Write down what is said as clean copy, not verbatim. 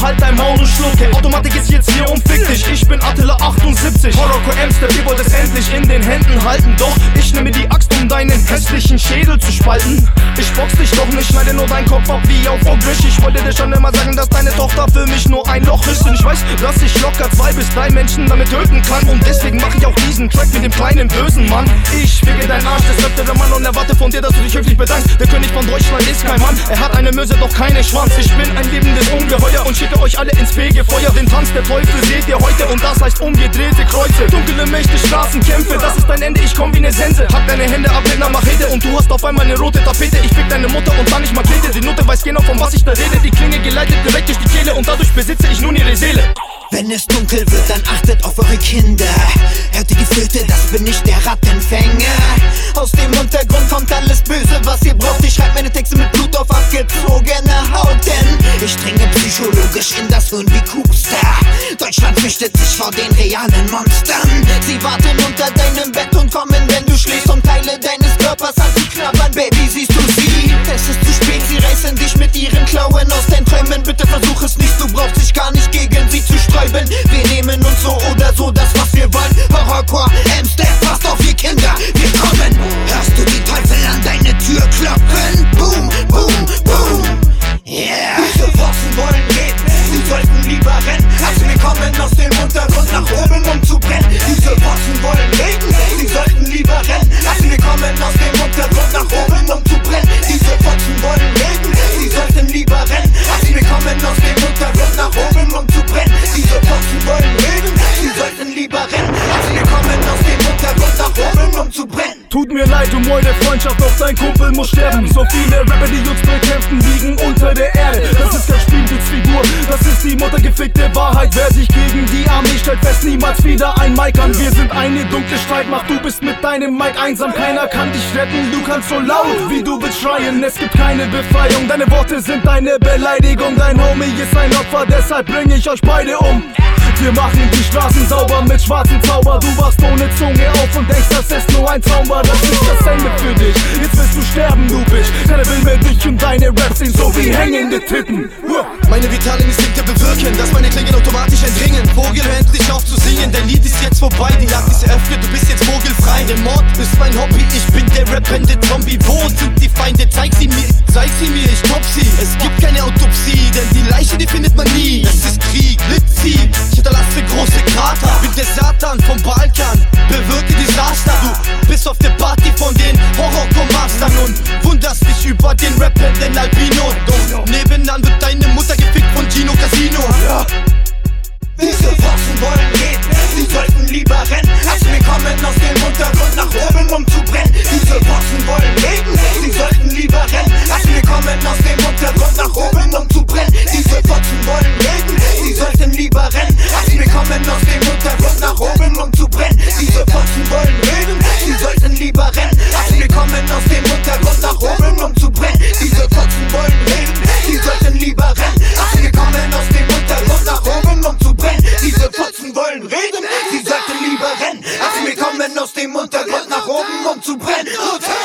halt dein Maul und schluck. Die Automatik ist jetzt hier und fick dich. Ich bin Attila 78, Horrorcore Amster, ihr wollt es endlich in den Händen halten. Doch ich nehme die Axt, um deinen hässlichen Schädel zu spalten. Ich box dich doch nicht, schneide nur deinen Kopf ab wie auf Ogrish. Ich wollte dir schon immer sagen, dass deine Tochter für mich nur ein Loch ist. Und ich weiß, dass ich locker 2 bis 3 Menschen damit töten kann. Und deswegen mache ich auch diesen Track mit dem kleinen bösen Mann. Ich ficke deinen Arsch des öfteren Mann und erwarte von dir, dass du dich höflich bedankst. Der König von Deutschland ist kein Mann, er hat eine Möse, doch keinen Schwanz. Ich bin ein lebendes Ungeheuer und schicke euch alle ins Fegefeuer. Den Tanz der Teufel seht ihr heute und das heißt umgedrehte Kreuze. Dunkle Mächte, Straßenkämpfe, das ist dein Ende, ich komm wie ne Sense. Hack deine Hände ab mit ner Machete und du hast auf einmal ne rote Tapete. Ich fick deine Mutter und dann ich Magnete. Die Nutte weiß genau, von was ich da rede. Die Klinge geleitet direkt durch die Kehle und dadurch besitze ich nun ihre Seele. Wenn es dunkel wird, dann achtet auf eure Kinder. Hört ihr die Flöte, das bin ich, der Rattenfänger. Aus dem Untergrund kommt alles Böse, was ihr braucht. Ich schreib meine Texte mit Blut auf abgezogene Haut, denn ich dringe psychologisch in das Hirn wie Kuhstar. Deutschland fürchtet sich vor den realen Monstern. Sie warten unter deinem Bett und kommen, wenn du schläfst, um Teile deines Körpers anzuknabbern. Baby, siehst du sie? Es ist zu spät, sie reißen dich mit ihren Klauen aus deinen Träumen. Bitte versuch es nicht, du brauchst dich gar nicht gegen sie zu sträuben. Wir nehmen uns so oder so das, was wir wollen. Horrorcore, Amster, passt auf ihr Kinder, wir kommen. Hörst du die Teufel an deine Tür klopfen? Boom, boom, boom. Yeah. Diese Bossen wollen reden, sie sollten lieber rennen. Also wir kommen aus dem Untergrund nach oben, um zu brennen. Diese Bossen wollen reden, sie sollten lieber rennen. Also wir kommen aus dem Untergrund nach oben, um zu brennen. Diese Bossen wollen reden, sie sollten lieber rennen. Also wir kommen aus dem Untergrund nach oben, um zu brennen. Diese Bossen wollen reden, sie sollten lieber rennen. Also wir kommen aus dem Untergrund nach oben, um zu brennen. Tut mir leid, du Mäude, Freundschaft, doch dein Kumpel muss sterben. So viele Rapper, die uns bekämpfen, liegen unter der Erde. Das ist kein Spielwitzfigur, das ist die muttergefickte Wahrheit. Wer sich gegen die Armee stellt, fest niemals wieder ein Mic an. Wir sind eine dunkle Streitmacht, du bist mit deinem Mic einsam. Keiner kann dich retten, du kannst so laut wie du willst schreien. Es gibt keine Befreiung, deine Worte sind eine Beleidigung. Dein Homie ist ein Opfer, deshalb bring ich euch beide um. Wir machen die Straßen sauber mit schwarzen Zauber. Du wachst ohne Zunge auf und denkst, dass es nur ein Traum war. Das ist das Ende für dich, jetzt willst du sterben, du Bitch. Keiner will mehr dich und deine Raps sehen so wie hängende Titten. Meine vitalen Instinkte bewirken, dass meine Klingen automatisch entringen. Vogel, hör endlich auf zu singen, dein Lied ist jetzt vorbei. Die Jagd ist eröffnet, du bist jetzt vogelfrei. Der Mord ist mein Hobby, ich bin der rappende Zombie. Wo sind die Feinde? Zeig sie mir, ich top sie. Es gibt keine Autopsie, denn die Leiche, die findet man nie. Es ist Krieg, Litzi, ich hinterlasse große Krater. Bin der Satan vom Balkan, bewirke Desaster. Du bist auf der Party von den Horrorcore-Mastern und wunderst dich über den Rapper, den Albino. Doch nebenan wird deine Mutter gefickt von Gino Casino. Ja. Diese Bossen wollen reden, sie sollten lieber rennen. Also wir kommen aus dem Untergrund nach oben, um zu brennen. Diese Bossen wollen reden, sie sollten lieber rennen. Also wir kommen aus dem Untergrund nach oben, um zu brennen. Diese Bossen wollen reden, sie sollten lieber rennen. Also wir kommen aus dem Untergrund nach oben, um zu brennen. Diese Bossen wollen reden, sie sollten lieber rennen. Also wir kommen aus dem Untergrund nach oben, um zu brennen. Diese Bossen wollen reden, sie sollten lieber rennen. Also wir kommen aus dem Untergrund nach oben, um zu brennen. Diese Putzen wollen reden, sie sollten lieber rennen. Also wir kommen aus dem Untergrund nach oben, um zu brennen.